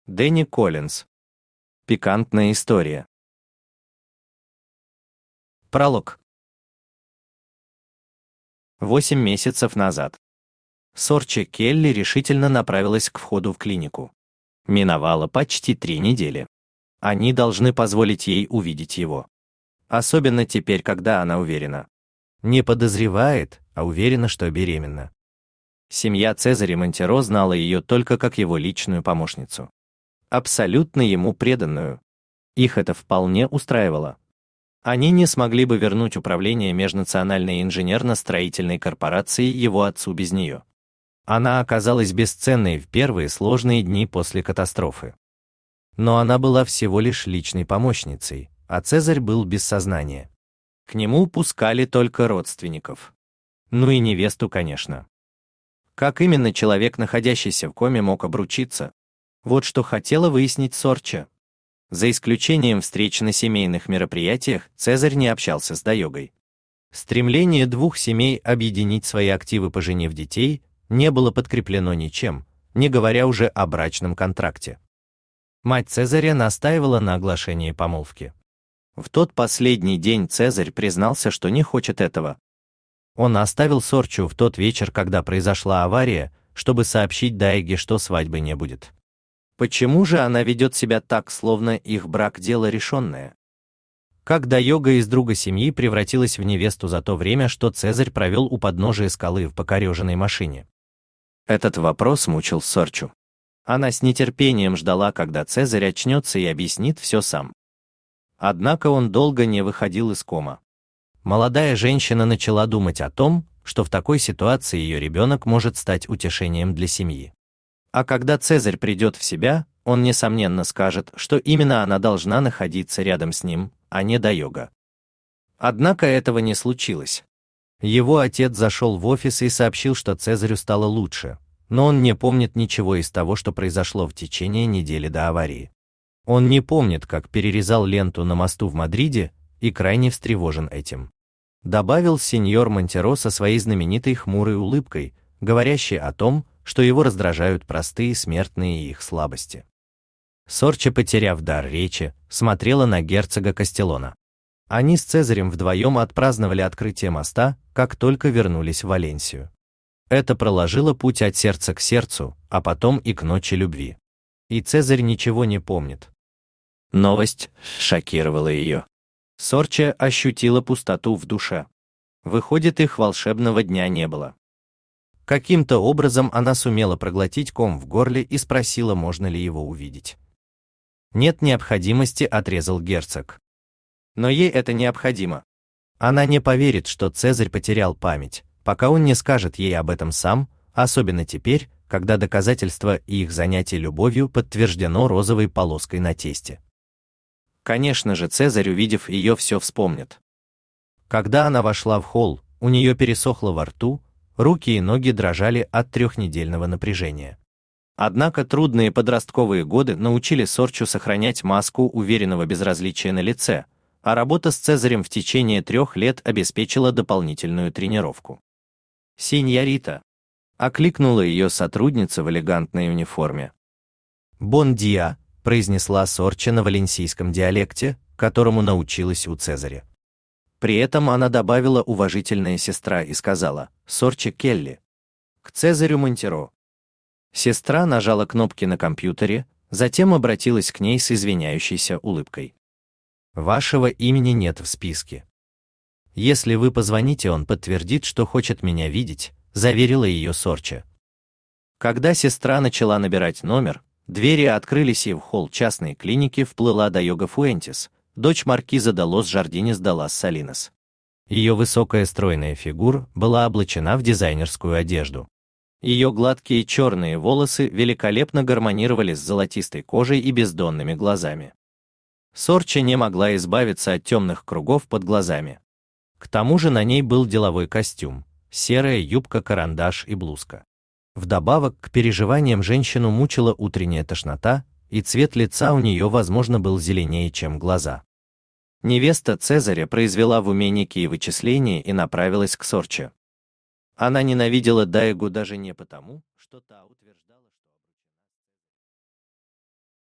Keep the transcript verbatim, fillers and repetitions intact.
Дэнни Коллинз. Пикантная история. Пролог. Восемь месяцев назад. Сорча Келли решительно направилась к входу в клинику. Миновало почти три недели. Они должны позволить ей увидеть его. Особенно теперь, когда она уверена. Не подозревает, а уверена, что беременна. Семья Цезаря Монтеро знала ее только как его личную помощницу. Абсолютно ему преданную. Их это вполне устраивало. Они не смогли бы вернуть управление межнациональной инженерно-строительной корпорацией его отцу без нее. Она оказалась бесценной в первые сложные дни после катастрофы. Но она была всего лишь личной помощницей, а Цезарь был без сознания. К нему пускали только родственников. Ну и невесту, конечно. Как именно человек, находящийся в коме, мог обручиться? Вот что хотела выяснить Сорча. За исключением встреч на семейных мероприятиях, Цезарь не общался с Дайогой. Стремление двух семей объединить свои активы, поженив детей, не было подкреплено ничем, не говоря уже о брачном контракте. Мать Цезаря настаивала на оглашении помолвки. В тот последний день Цезарь признался, что не хочет этого. Он оставил Сорчу в тот вечер, когда произошла авария, чтобы сообщить Дайоге, что свадьбы не будет. Почему же она ведет себя так, словно их брак – дело решенное? Как Дайога из друга семьи превратилась в невесту за то время, что Цезарь провел у подножия скалы в покореженной машине? Этот вопрос мучил Сорчу. Она с нетерпением ждала, когда Цезарь очнется и объяснит все сам. Однако он долго не выходил из кома. Молодая женщина начала думать о том, что в такой ситуации ее ребенок может стать утешением для семьи. А когда Цезарь придет в себя, он, несомненно, скажет, что именно она должна находиться рядом с ним, а не Дайога. Однако этого не случилось. Его отец зашел в офис и сообщил, что Цезарю стало лучше, но он не помнит ничего из того, что произошло в течение недели до аварии. Он не помнит, как перерезал ленту на мосту в Мадриде, и крайне встревожен этим. Добавил сеньор Монтеро со своей знаменитой хмурой улыбкой, говорящей о том, что его раздражают простые смертные и их слабости. Сорча, потеряв дар речи, смотрела на герцога Кастеллона. Они с Цезарем вдвоем отпраздновали открытие моста, как только вернулись в Валенсию. Это проложило путь от сердца к сердцу, а потом и к ночи любви. И Цезарь ничего не помнит. Новость шокировала ее. Сорча ощутила пустоту в душе. Выходит, их волшебного дня не было. Каким-то образом она сумела проглотить ком в горле и спросила, можно ли его увидеть. «Нет необходимости», — отрезал герцог. Но ей это необходимо. Она не поверит, что Цезарь потерял память, пока он не скажет ей об этом сам, особенно теперь, когда доказательство их занятий любовью подтверждено розовой полоской на тесте. Конечно же, Цезарь, увидев ее, все вспомнит. Когда она вошла в холл, у нее пересохло во рту, руки и ноги дрожали от трехнедельного напряжения. Однако трудные подростковые годы научили Сорчу сохранять маску уверенного безразличия на лице, а работа с Цезарем в течение трех лет обеспечила дополнительную тренировку. «Синьорита!» — окликнула ее сотрудница в элегантной униформе. «Бон диа!» — произнесла Сорча на валенсийском диалекте, которому научилась у Цезаря. При этом она добавила уважительная сестра и сказала «Сорча Келли» к Цезарю Монтеро. Сестра нажала кнопки на компьютере, затем обратилась к ней с извиняющейся улыбкой. «Вашего имени нет в списке. Если вы позвоните, он подтвердит, что хочет меня видеть», — заверила ее Сорча. Когда сестра начала набирать номер, двери открылись, и в холл частной клиники вплыла Дайога Фуэнтес, дочь маркиза де лос Жардинес де лас Салинес. Ее высокая стройная фигура была облачена в дизайнерскую одежду. Ее гладкие черные волосы великолепно гармонировали с золотистой кожей и бездонными глазами. Сорча не могла избавиться от темных кругов под глазами. К тому же на ней был деловой костюм, серая юбка-карандаш и блузка. Вдобавок к переживаниям женщину мучила утренняя тошнота, и цвет лица у нее, возможно, был зеленее, чем глаза. Невеста Цезаря произвела в уме некие вычисления и направилась к Сорче. Она ненавидела Дайогу даже не потому, что та утверждала,